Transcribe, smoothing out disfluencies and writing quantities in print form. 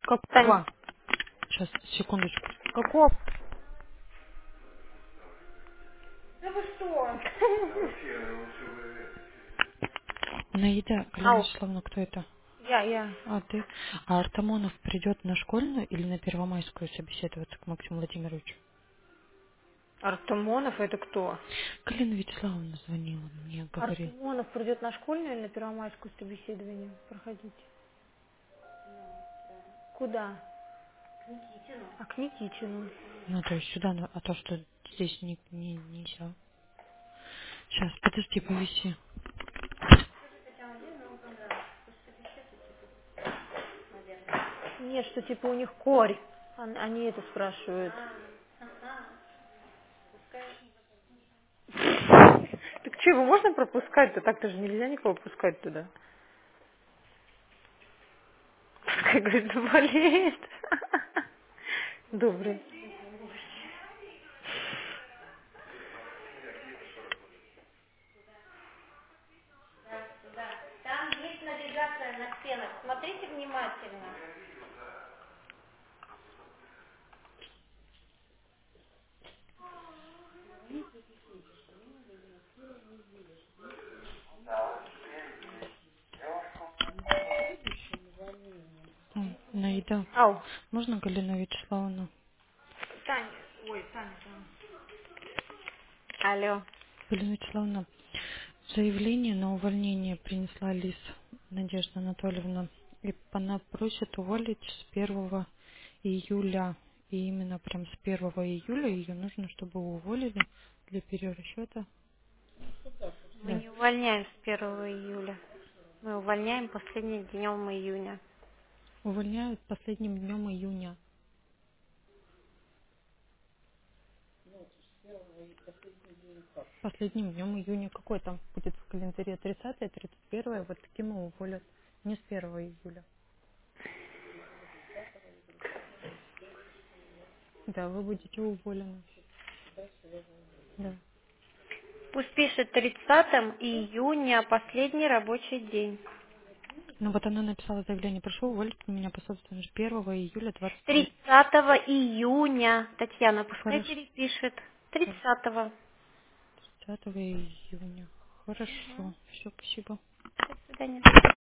Тань, Какого? Сейчас, секундочку. какого? Да вы что? Наида, Галина Ау, Вячеславовна, кто это? я. А, ты? А Артамонов придет на школьную или на Первомайскую собеседоваться к Максиму Владимировичу? Артемонов это кто? Галина Вячеславовна звонила мне, говорит. Артемонов придет на школьную или на первомайскую собеседование проходить? Куда? А к Никитину. Ну, то есть сюда, а то, что здесь нельзя. Сейчас, подожди, повиси. Нет, что типа у них корь. Они это спрашивают. Так что, его можно пропускать-то? Так-то же нельзя никого пускать туда. Как говорит, болеет. Добрый. Там есть навигация на стенах. Смотрите внимательно. Наида, Ау. можно Галину Вячеславовну? Таня. Ой, Таня. Алло. Галина Вячеславовна, заявление на увольнение принесла Лиз Надежда Анатольевна. И она просит уволить с 1 июля. И именно прям с 1 июля ее нужно, чтобы уволили для перерасчета. Мы Да. не увольняем с 1 июля. Мы увольняем последним днем июня. Увольняют последним днем июня. Последним днем июня. Какой там будет в календаре? 30-е, 31-е. Вот таким и уволят. Не с 1 июля. Да, вы будете уволены. Да. Пусть пишет 30 июня, последний рабочий день. Ну вот она написала заявление, прошу уволить меня по собственному 1 июля 23. 30 июня. Татьяна, пускай Хорошо. перепишет. 30-го. 30 июня. Хорошо. Все, спасибо. До свидания.